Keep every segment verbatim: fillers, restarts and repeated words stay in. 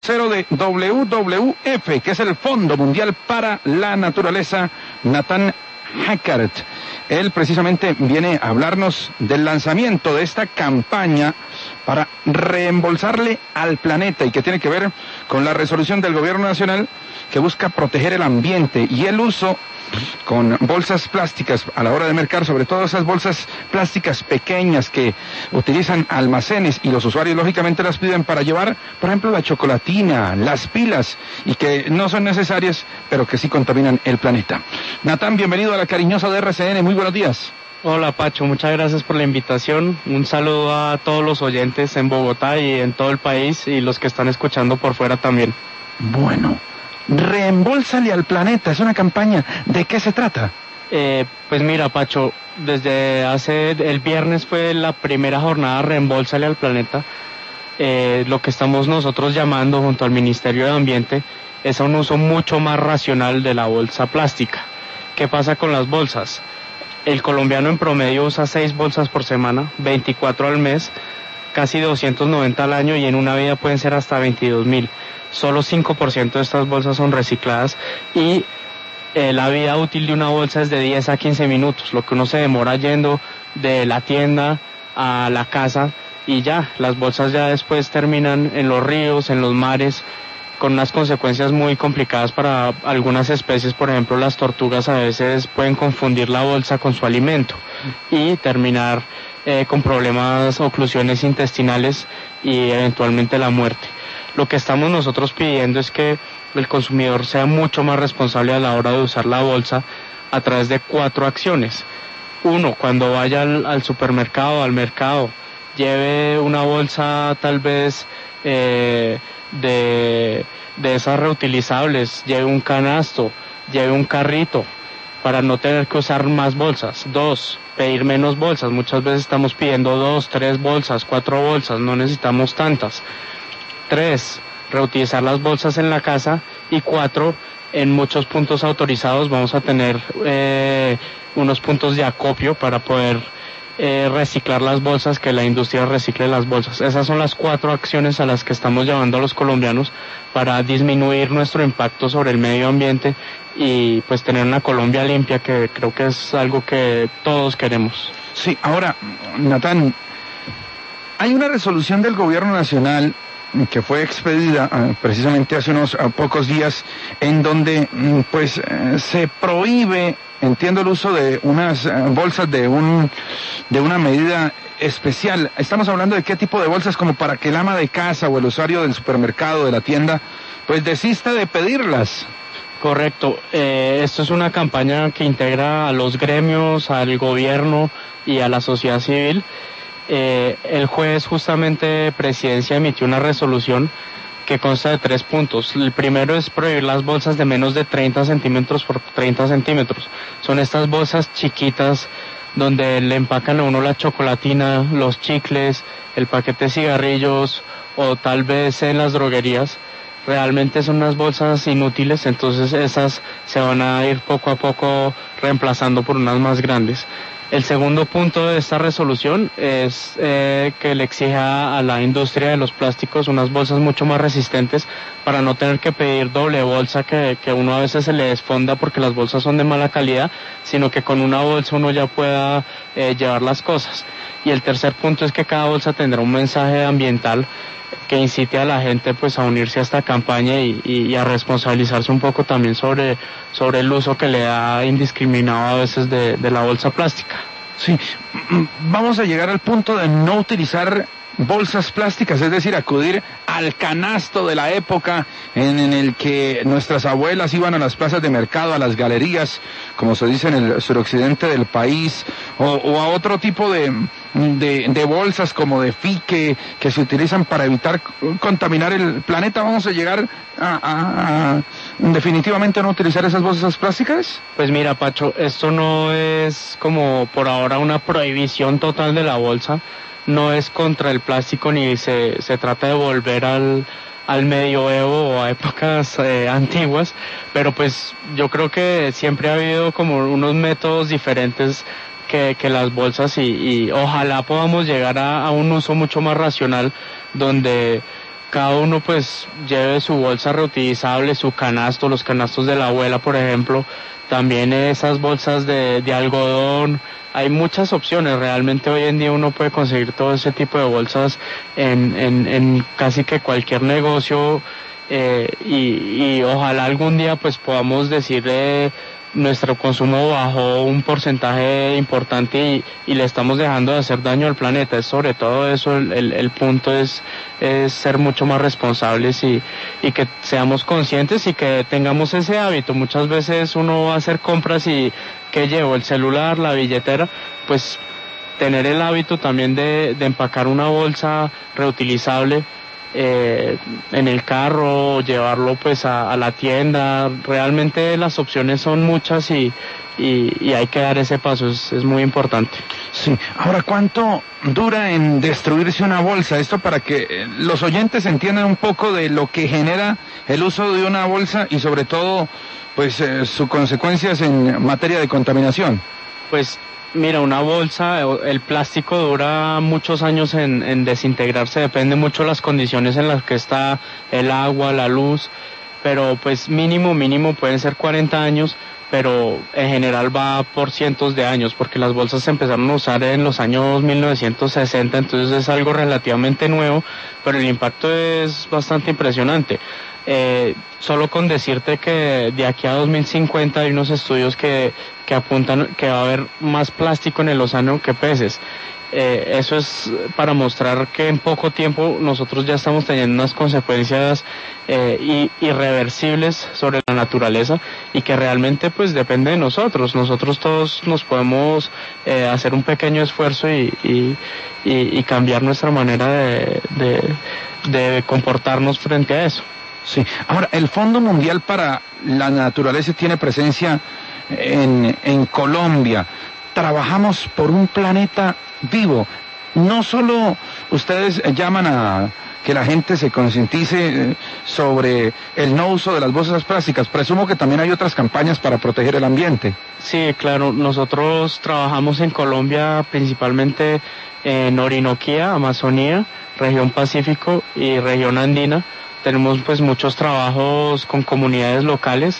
Cero de W W F, que es el Fondo Mundial para la Naturaleza, Nathan Hackert. Él precisamente viene a hablarnos del lanzamiento de esta campaña para reembolsarle al planeta y que tiene que ver con la resolución del gobierno nacional que busca proteger el ambiente y el uso con bolsas plásticas a la hora de mercar, sobre todo esas bolsas plásticas pequeñas que utilizan almacenes y los usuarios lógicamente las piden para llevar, por ejemplo, la chocolatina, las pilas, y que no son necesarias, pero que sí contaminan el planeta. Natán, bienvenido a la cariñosa de R C N, muy buenos días. Hola Pacho, muchas gracias por la invitación, un saludo a todos los oyentes en Bogotá y en todo el país y los que están escuchando por fuera también. Bueno, reembolsale al planeta, es una campaña, ¿de qué se trata? Eh, pues mira Pacho, desde hace, el viernes fue la primera jornada Reembolsale al planeta. Eh, lo que estamos nosotros llamando junto al Ministerio de Ambiente es a un uso mucho más racional de la bolsa plástica. ¿Qué pasa con las bolsas? El colombiano en promedio usa seis bolsas por semana, veinticuatro al mes, casi doscientos noventa al año y en una vida pueden ser hasta veintidós mil. Solo cinco por ciento de estas bolsas son recicladas y eh, la vida útil de una bolsa es de diez a quince minutos, lo que uno se demora yendo de la tienda a la casa y ya, las bolsas ya después terminan en los ríos, en los mares, con unas consecuencias muy complicadas para algunas especies. Por ejemplo, las tortugas a veces pueden confundir la bolsa con su alimento y terminar eh, con problemas, oclusiones intestinales y eventualmente la muerte. Lo que estamos nosotros pidiendo es que el consumidor sea mucho más responsable a la hora de usar la bolsa a través de cuatro acciones. Uno, cuando vaya al, al supermercado, al mercado, lleve una bolsa tal vez eh, de, de esas reutilizables, lleve un canasto, lleve un carrito para no tener que usar más bolsas. Dos, pedir menos bolsas. Muchas veces estamos pidiendo dos, tres bolsas, cuatro bolsas, no necesitamos tantas. Tres, reutilizar las bolsas en la casa. Y cuatro, en muchos puntos autorizados vamos a tener eh, unos puntos de acopio para poder eh, reciclar las bolsas, que la industria recicle las bolsas. Esas son las cuatro acciones a las que estamos llevando a los colombianos para disminuir nuestro impacto sobre el medio ambiente y pues tener una Colombia limpia, que creo que es algo que todos queremos. Sí, ahora, Natán, hay una resolución del gobierno nacional que fue expedida uh, precisamente hace unos uh, pocos días, en donde mm, pues uh, se prohíbe, entiendo, el uso de unas uh, bolsas de un de una medida especial. Estamos hablando de qué tipo de bolsas, como para que el ama de casa o el usuario del supermercado, de la tienda, pues desista de pedirlas. Correcto, eh, esto es una campaña que integra a los gremios, al gobierno y a la sociedad civil. Eh, el jueves justamente Presidencia emitió una resolución que consta de tres puntos. El primero es prohibir las bolsas de menos de treinta centímetros por treinta centímetros. Son estas bolsas chiquitas donde le empacan a uno la chocolatina, los chicles, el paquete de cigarrillos o tal vez en las droguerías. Realmente son unas bolsas inútiles, entonces esas se van a ir poco a poco reemplazando por unas más grandes. El segundo punto de esta resolución es eh, que le exija a la industria de los plásticos unas bolsas mucho más resistentes para no tener que pedir doble bolsa, que, que uno a veces se le desfonda porque las bolsas son de mala calidad, sino que con una bolsa uno ya pueda eh, llevar las cosas. Y el tercer punto es que cada bolsa tendrá un mensaje ambiental que incite a la gente pues a unirse a esta campaña y, y, y a responsabilizarse un poco también sobre, sobre el uso que le da indiscriminado a veces de, de la bolsa plástica. Sí, vamos a llegar al punto de no utilizar bolsas plásticas, es decir, acudir al canasto de la época en, en el que nuestras abuelas iban a las plazas de mercado, a las galerías, como se dice en el suroccidente del país, o, o a otro tipo de, de, de bolsas como de fique que se utilizan para evitar contaminar el planeta. ¿Vamos a llegar a, a, a definitivamente no utilizar esas bolsas plásticas? Pues mira, Pacho, esto no es como por ahora una prohibición total de la bolsa. No es contra el plástico ni se, se trata de volver al, al medioevo o a épocas eh, antiguas, pero pues yo creo que siempre ha habido como unos métodos diferentes que, que las bolsas y, y ojalá podamos llegar a, a un uso mucho más racional donde cada uno pues lleve su bolsa reutilizable, su canasto, los canastos de la abuela, por ejemplo, también esas bolsas de, de algodón. Hay muchas opciones, realmente hoy en día uno puede conseguir todo ese tipo de bolsas en, en, en casi que cualquier negocio, eh, y, y ojalá algún día pues podamos decirle nuestro consumo bajó un porcentaje importante y, y le estamos dejando de hacer daño al planeta. Es sobre todo eso, el, el, el punto es, es ser mucho más responsables y, y que seamos conscientes y que tengamos ese hábito. Muchas veces uno va a hacer compras y ¿qué llevo? El celular, la billetera, pues tener el hábito también de, de empacar una bolsa reutilizable Eh, en el carro, llevarlo pues a, a la tienda. Realmente las opciones son muchas y, y, y hay que dar ese paso, es, es muy importante. Sí, ahora, ¿cuánto dura en destruirse una bolsa? Esto para que los oyentes entiendan un poco de lo que genera el uso de una bolsa y sobre todo pues eh, sus consecuencias en materia de contaminación. Pues mira, una bolsa, el plástico dura muchos años en, en desintegrarse, depende mucho de las condiciones en las que está el agua, la luz, pero pues mínimo, mínimo pueden ser cuarenta años, pero en general va por cientos de años, porque las bolsas se empezaron a usar en los años mil novecientos sesenta, entonces es algo relativamente nuevo, pero el impacto es bastante impresionante. Eh, solo con decirte que de aquí a dos mil cincuenta hay unos estudios que, que apuntan que va a haber más plástico en el océano que peces. Eh, eso es para mostrar que en poco tiempo nosotros ya estamos teniendo unas consecuencias eh, irreversibles sobre la naturaleza y que realmente pues depende de nosotros. Nosotros todos nos podemos eh, hacer un pequeño esfuerzo y, y, y, y cambiar nuestra manera de, de, de comportarnos frente a eso. Sí, ahora, el Fondo Mundial para la Naturaleza tiene presencia en, en Colombia. Trabajamos por un planeta vivo. No solo ustedes llaman a que la gente se concientice sobre el no uso de las bolsas plásticas, presumo que también hay otras campañas para proteger el ambiente. Sí, claro, nosotros trabajamos en Colombia principalmente en Orinoquía, Amazonía, región Pacífico y región Andina. Tenemos pues muchos trabajos con comunidades locales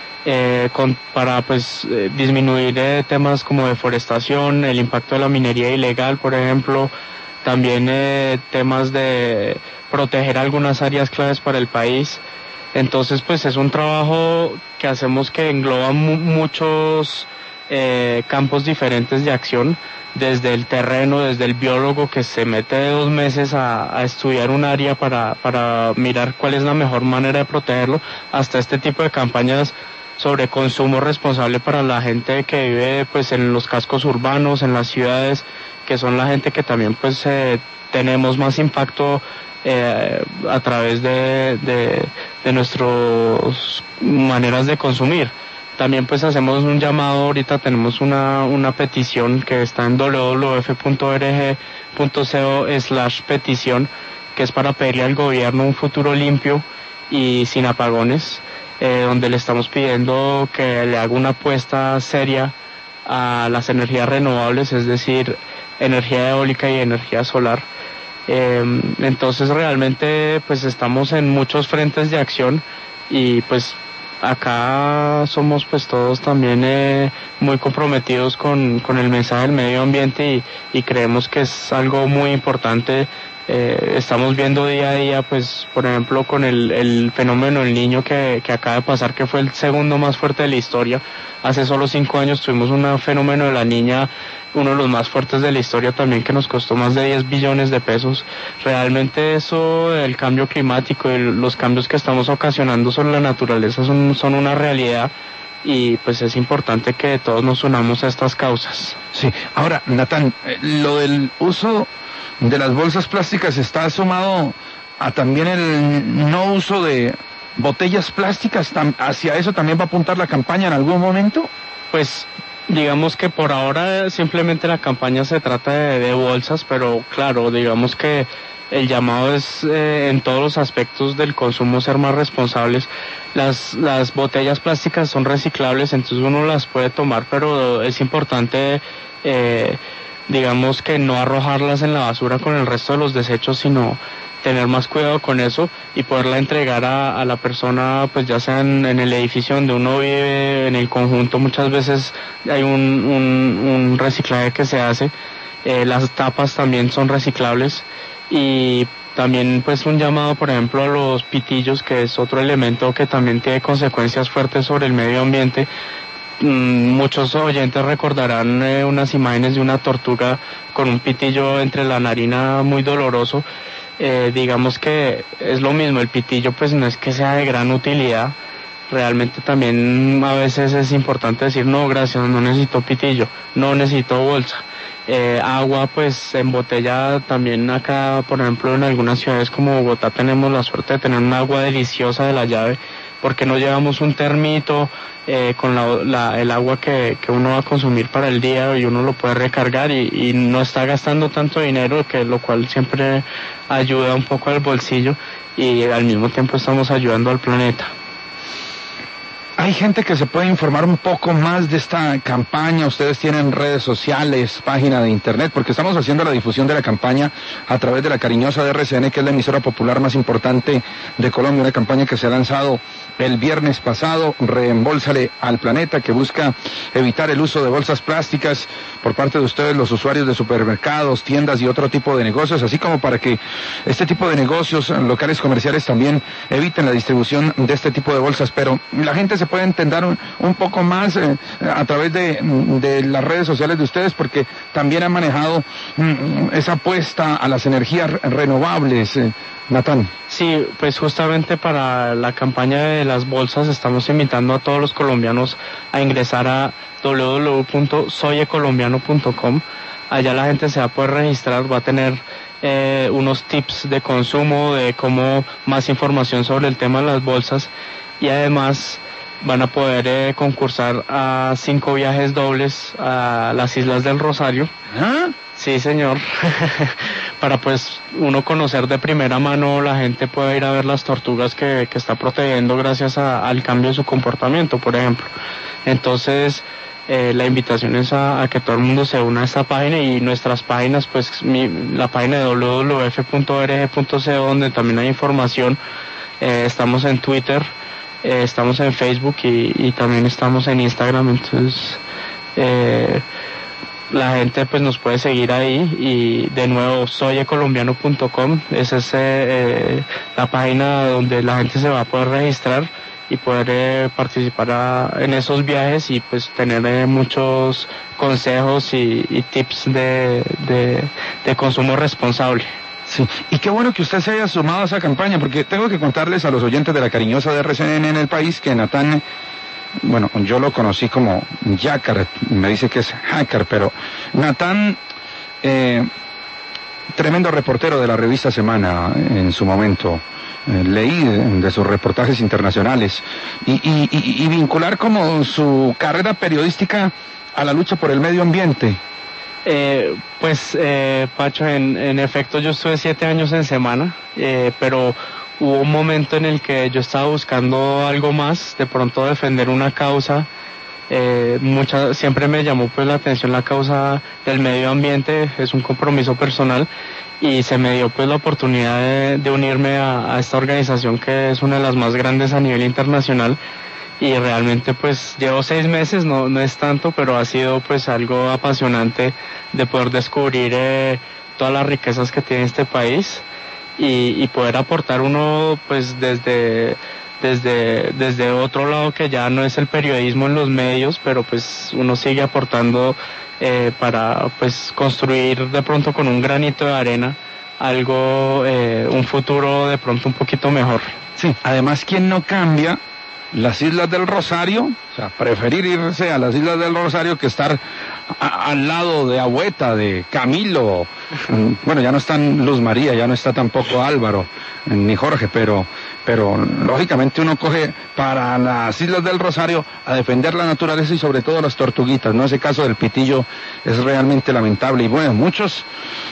eh, con, para pues eh, disminuir eh, temas como deforestación, el impacto de la minería ilegal, por ejemplo, también eh, temas de proteger algunas áreas claves para el país. Entonces pues es un trabajo que hacemos que engloba mu- muchos eh, campos diferentes de acción, desde el terreno, desde el biólogo que se mete dos meses a, a estudiar un área para, para mirar cuál es la mejor manera de protegerlo, hasta este tipo de campañas sobre consumo responsable para la gente que vive pues en los cascos urbanos, en las ciudades, que son la gente que también pues eh, tenemos más impacto eh, a través de, de, de nuestras maneras de consumir. También pues hacemos un llamado, ahorita tenemos una, una petición que está en doble u doble u doble u efe punto org punto co slash petición, que es para pedirle al gobierno un futuro limpio y sin apagones, eh, donde le estamos pidiendo que le haga una apuesta seria a las energías renovables, es decir, energía eólica y energía solar. Eh, entonces realmente pues estamos en muchos frentes de acción y pues acá somos pues todos también eh, muy comprometidos con, con el mensaje del medio ambiente y, y creemos que es algo muy importante. Eh, estamos viendo día a día pues por ejemplo con el, el fenómeno del Niño que, que acaba de pasar, que fue el segundo más fuerte de la historia. Hace solo cinco años tuvimos un fenómeno de la Niña, uno de los más fuertes de la historia también, que nos costó más de diez billones de pesos. Realmente eso, el cambio climático y los cambios que estamos ocasionando sobre la naturaleza son, son una realidad y pues es importante que todos nos unamos a estas causas. Sí, ahora, Natán, eh, lo del uso de las bolsas plásticas está sumado a también el no uso de botellas plásticas. ¿Hacia eso también va a apuntar la campaña en algún momento? Pues digamos que por ahora simplemente la campaña se trata de, de bolsas, pero claro, digamos que el llamado es eh, en todos los aspectos del consumo ser más responsables. Las, las botellas plásticas son reciclables, entonces uno las puede tomar, pero es importante eh, digamos que no arrojarlas en la basura con el resto de los desechos, sino tener más cuidado con eso y poderla entregar a, a la persona, pues ya sea en, en el edificio donde uno vive, en el conjunto. Muchas veces hay un, un, un reciclaje que se hace, eh, las tapas también son reciclables, y también pues un llamado, por ejemplo, a los pitillos, que es otro elemento que también tiene consecuencias fuertes sobre el medio ambiente. Muchos oyentes recordarán eh, unas imágenes de una tortuga con un pitillo entre la narina muy doloroso. Eh, digamos que es lo mismo, el pitillo pues no es que sea de gran utilidad, realmente también a veces es importante decir no gracias, no necesito pitillo, no necesito bolsa. Eh, agua pues embotellada también. Acá por ejemplo en algunas ciudades como Bogotá tenemos la suerte de tener un agua deliciosa de la llave, porque no llevamos un termito eh, con la, la, el agua que, que uno va a consumir para el día, y uno lo puede recargar y, y no está gastando tanto dinero, que lo cual siempre ayuda un poco al bolsillo, y al mismo tiempo estamos ayudando al planeta. Hay gente que se puede informar un poco más de esta campaña. Ustedes tienen redes sociales, página de internet, porque estamos haciendo la difusión de la campaña a través de la cariñosa de R C N, que es la emisora popular más importante de Colombia, una campaña que se ha lanzado el viernes pasado, Reembolsale al Planeta, que busca evitar el uso de bolsas plásticas por parte de ustedes, los usuarios de supermercados, tiendas y otro tipo de negocios, así como para que este tipo de negocios locales comerciales también eviten la distribución de este tipo de bolsas. Pero la gente se puede entender un, un poco más eh, a través de, de las redes sociales de ustedes, porque también han manejado mm, esa apuesta a las energías renovables. eh, Natán. Sí, pues justamente para la campaña de las bolsas estamos invitando a todos los colombianos a ingresar a doble u doble u doble u punto soy ecolombiano punto com. Allá la gente se va a poder registrar, va a tener eh, unos tips de consumo, de cómo, más información sobre el tema de las bolsas, y además van a poder eh, concursar a cinco viajes dobles a las Islas del Rosario. ¿Ah? Sí, señor. Para pues uno conocer de primera mano, la gente puede ir a ver las tortugas que, que está protegiendo gracias a, al cambio de su comportamiento, por ejemplo. Entonces, eh, la invitación es a, a que todo el mundo se una a esta página, y nuestras páginas, pues mi, la página de doble u doble u doble u punto f punto org punto co, donde también hay información. Eh, estamos en Twitter, eh, estamos en Facebook y, y también estamos en Instagram. Entonces, eh, la gente pues nos puede seguir ahí, y de nuevo soy ecolombiano punto com, esa es eh, la página donde la gente se va a poder registrar y poder eh, participar a, en esos viajes, y pues tener eh, muchos consejos y, y tips de, de, de consumo responsable. Sí, y qué bueno que usted se haya sumado a esa campaña, porque tengo que contarles a los oyentes de la cariñosa de R C N en el país que Natán, bueno, yo lo conocí como Yacar, me dice que es hacker, pero Natán, eh, tremendo reportero de la revista Semana en su momento, eh, leí de, de sus reportajes internacionales, y, y, y, y vincular como su carrera periodística a la lucha por el medio ambiente. Eh, pues, eh, Pacho, en, en efecto yo estuve siete años en Semana, eh, pero hubo un momento en el que yo estaba buscando algo más, de pronto defender una causa. Eh, mucha, siempre me llamó pues la atención la causa del medio ambiente, es un compromiso personal, y se me dio pues la oportunidad de, de unirme a, a esta organización, que es una de las más grandes a nivel internacional, y realmente pues llevo seis meses, no, no es tanto, pero ha sido pues algo apasionante de poder descubrir eh, todas las riquezas que tiene este país, y, y poder aportar uno pues desde... desde desde otro lado, que ya no es el periodismo en los medios, pero pues uno sigue aportando eh, para pues construir de pronto con un granito de arena algo, eh, un futuro de pronto un poquito mejor. Sí, además, ¿quién no cambia las Islas del Rosario? O sea, preferir irse a las Islas del Rosario que estar a, al lado de Agüeta, de Camilo. Bueno, ya no están Luz María, ya no está tampoco Álvaro, ni Jorge, pero, pero lógicamente uno coge para las Islas del Rosario a defender la naturaleza y sobre todo las tortuguitas, ¿no? Ese caso del pitillo es realmente lamentable. Y bueno, muchos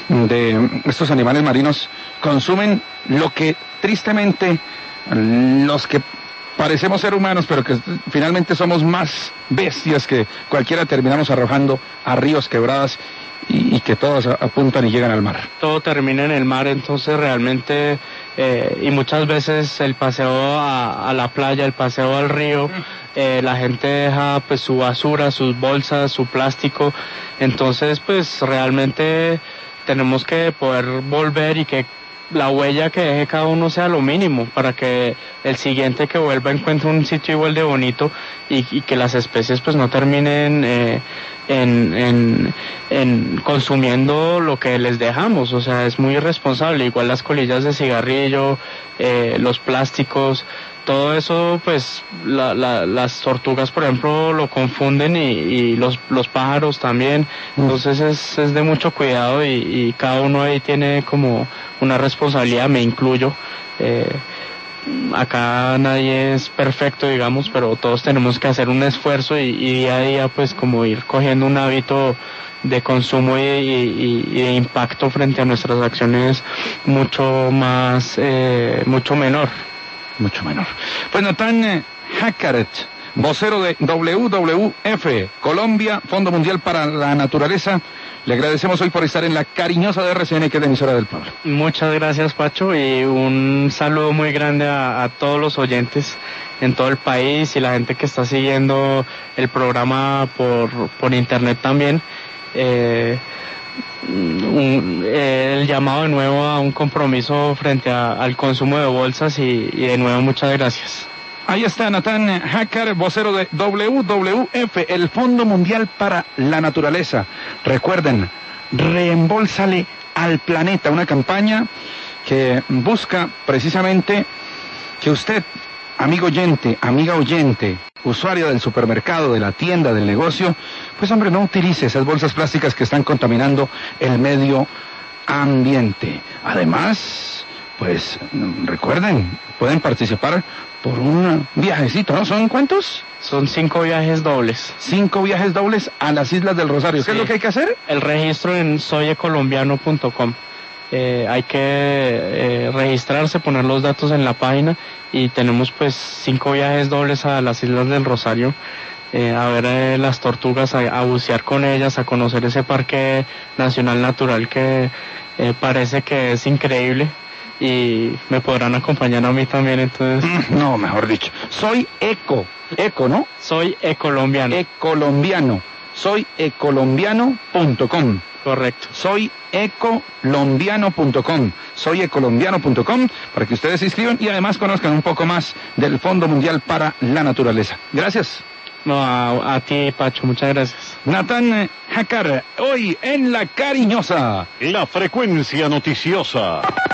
de estos animales marinos consumen lo que tristemente los que parecemos ser humanos, pero que finalmente somos más bestias que cualquiera, terminamos arrojando a ríos, quebradas y, y que todos apuntan y llegan al mar. Todo termina en el mar, entonces realmente, eh, y muchas veces el paseo a, a la playa, el paseo al río, eh, la gente deja pues su basura, sus bolsas, su plástico, entonces pues realmente tenemos que poder volver y que la huella que deje cada uno sea lo mínimo para que el siguiente que vuelva encuentre un sitio igual de bonito y, y que las especies pues no terminen eh, en, en, en consumiendo lo que les dejamos, o sea, es muy irresponsable, igual las colillas de cigarrillo, eh, los plásticos, todo eso pues la, la, las tortugas por ejemplo lo confunden y, y los, los pájaros también, entonces es, es de mucho cuidado y, y cada uno ahí tiene como una responsabilidad, me incluyo. Eh, acá nadie es perfecto, digamos, pero todos tenemos que hacer un esfuerzo y, y día a día pues como ir cogiendo un hábito de consumo y, y, y de impacto frente a nuestras acciones mucho más, eh, mucho menor. Mucho menor. Pues Natán Hackert, vocero de W W F, Colombia, Fondo Mundial para la Naturaleza, le agradecemos hoy por estar en la cariñosa de R C N, que es la emisora del pueblo. Muchas gracias, Pacho, y un saludo muy grande a, a todos los oyentes en todo el país y la gente que está siguiendo el programa por, por internet también. Eh, un, eh, el llamado de nuevo a un compromiso frente a, al consumo de bolsas y, y de nuevo muchas gracias. Ahí está Natán Hackert, vocero de W W F, el Fondo Mundial para la Naturaleza. Recuerden, reembolsale al planeta, una campaña que busca precisamente que usted, amigo oyente, amiga oyente, usuario del supermercado, de la tienda, del negocio, pues hombre, no utilice esas bolsas plásticas que están contaminando el medio ambiente. Además, pues recuerden, pueden participar por un viajecito, ¿no? ¿Son cuántos? Son cinco viajes dobles. Cinco viajes dobles a las Islas del Rosario. ¿Qué sí. es lo que hay que hacer? El registro en soy ecolombiano punto com. Eh, hay que eh, registrarse, poner los datos en la página y tenemos pues cinco viajes dobles a las Islas del Rosario, eh, a ver eh, las tortugas, a, a bucear con ellas, a conocer ese parque nacional natural que eh, parece que es increíble y me podrán acompañar a mí también, entonces... No, mejor dicho, soy eco, eco, ¿no? Soy ecolombiano. Ecolombiano, soy ecolombiano punto com. Correcto. Soy ecolombiano punto com. Soy ecolombiano punto com para que ustedes se inscriban y además conozcan un poco más del Fondo Mundial para la Naturaleza. Gracias. No, a, a ti, Pacho, muchas gracias. Natán Hackert, hoy en La Cariñosa. La frecuencia noticiosa.